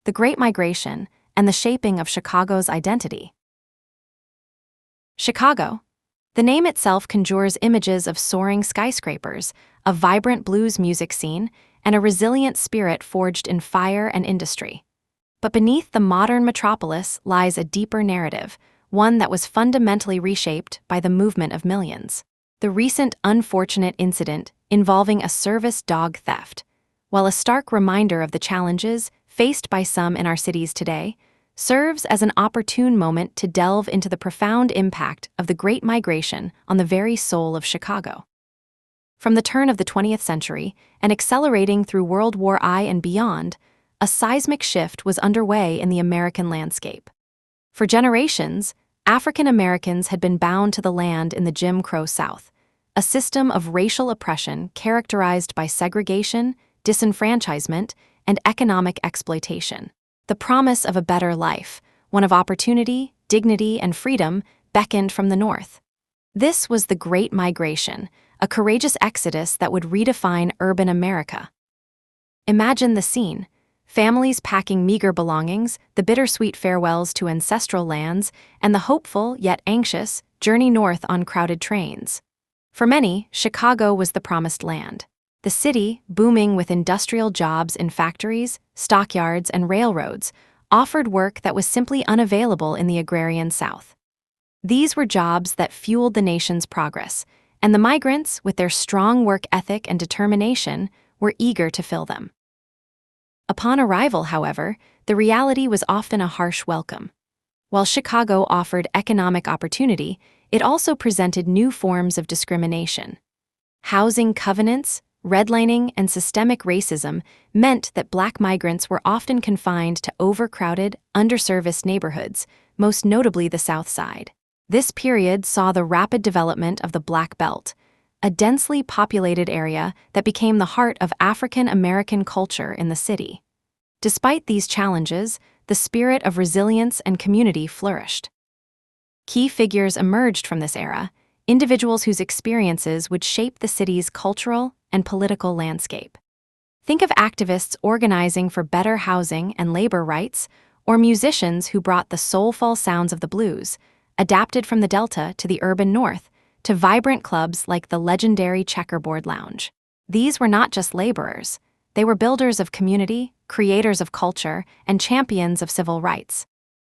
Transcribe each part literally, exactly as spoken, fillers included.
the Great Migration, and the shaping of Chicago's identity. Chicago. The name itself conjures images of soaring skyscrapers, a vibrant blues music scene, and a resilient spirit forged in fire and industry. But beneath the modern metropolis lies a deeper narrative, one that was fundamentally reshaped by the movement of millions. The recent unfortunate incident involving a service dog theft, while a stark reminder of the challenges faced by some in our cities today, serves as an opportune moment to delve into the profound impact of the Great Migration on the very soul of Chicago. From the turn of the twentieth century and accelerating through World War One and beyond, a seismic shift was underway in the American landscape. For generations, African Americans had been bound to the land in the Jim Crow South, a system of racial oppression characterized by segregation, disenfranchisement, and economic exploitation. The promise of a better life, one of opportunity, dignity, and freedom, beckoned from the North. This was the Great Migration, a courageous exodus that would redefine urban America. Imagine the scene: families packing meager belongings, the bittersweet farewells to ancestral lands, and the hopeful yet anxious journey north on crowded trains. For many, Chicago was the promised land. The city, booming with industrial jobs in factories, stockyards, and railroads, offered work that was simply unavailable in the agrarian South. These were jobs that fueled the nation's progress, and the migrants, with their strong work ethic and determination, were eager to fill them. Upon arrival, however, the reality was often a harsh welcome. While Chicago offered economic opportunity, it also presented new forms of discrimination. Housing covenants, redlining, and systemic racism meant that Black migrants were often confined to overcrowded, underserviced neighborhoods, most notably the South Side. This period saw the rapid development of the Black Belt, a densely populated area that became the heart of African American culture in the city. Despite these challenges, the spirit of resilience and community flourished. Key figures emerged from this era, individuals whose experiences would shape the city's cultural and political landscape. Think of activists organizing for better housing and labor rights, or musicians who brought the soulful sounds of the blues, adapted from the Delta to the urban North, to vibrant clubs like the legendary Checkerboard Lounge. These were not just laborers. They were builders of community, creators of culture, and champions of civil rights.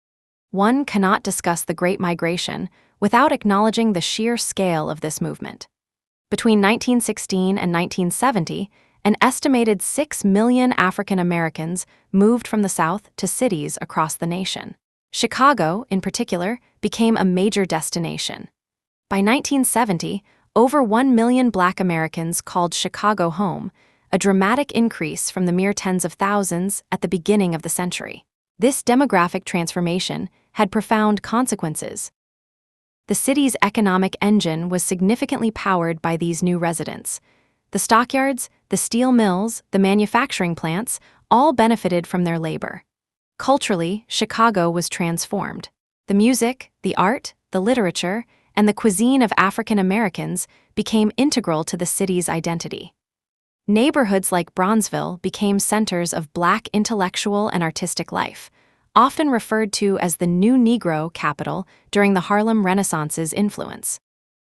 One cannot discuss the Great Migration without acknowledging the sheer scale of this movement. Between nineteen sixteen and nineteen seventy, an estimated six million African Americans moved from the South to cities across the nation. Chicago, in particular, became a major destination. By nineteen seventy, over one million Black Americans called Chicago home, a dramatic increase from the mere tens of thousands at the beginning of the century. This demographic transformation had profound consequences. The city's economic engine was significantly powered by these new residents. The stockyards, the steel mills, the manufacturing plants all benefited from their labor. Culturally, Chicago was transformed. The music, the art, the literature, and the cuisine of African Americans became integral to the city's identity. Neighborhoods like Bronzeville became centers of Black intellectual and artistic life, often referred to as the New Negro capital during the Harlem Renaissance's influence.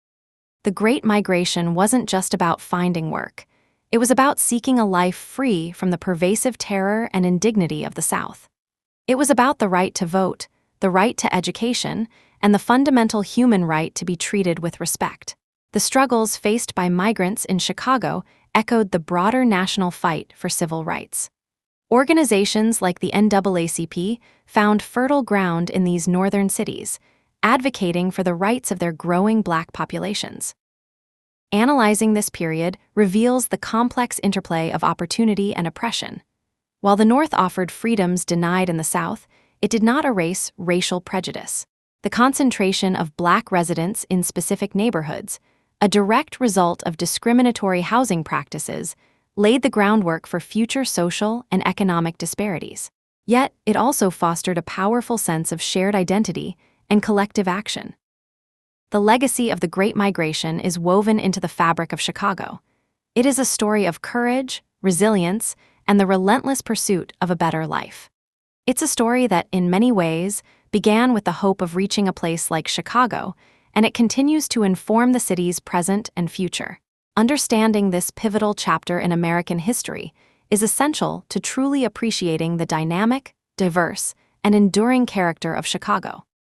The Great Migration wasn't just about finding work. It was about seeking a life free from the pervasive terror and indignity of the South. It was about the right to vote, the right to education, and the fundamental human right to be treated with respect. The struggles faced by migrants in Chicago echoed the broader national fight for civil rights. Organizations like the N double A C P found fertile ground in these northern cities, advocating for the rights of their growing Black populations. Analyzing this period reveals the complex interplay of opportunity and oppression. While the North offered freedoms denied in the South, it did not erase racial prejudice. The concentration of Black residents in specific neighborhoods, a direct result of discriminatory housing practices, laid the groundwork for future social and economic disparities. Yet, it also fostered a powerful sense of shared identity and collective action. The legacy of the Great Migration is woven into the fabric of Chicago. It is a story of courage, resilience, and the relentless pursuit of a better life. It's a story that, in many ways, began with the hope of reaching a place like Chicago, and it continues to inform the city's present and future. Understanding this pivotal chapter in American history is essential to truly appreciating the dynamic, diverse, and enduring character of Chicago.